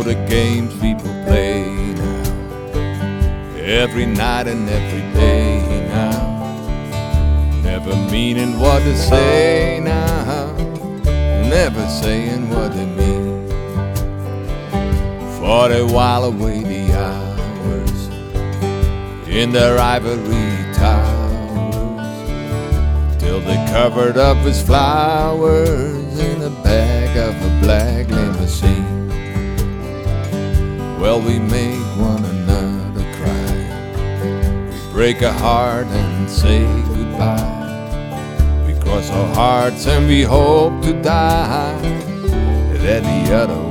the games people play now, every night and every day now, never meaning what they say now, never saying what they mean. For they while away the hours in their ivory towers, till they covered up his flowers in the back of a black limousine. Well, we make one another cry, we break a heart and say goodbye, we cross our hearts and we hope to die, that the other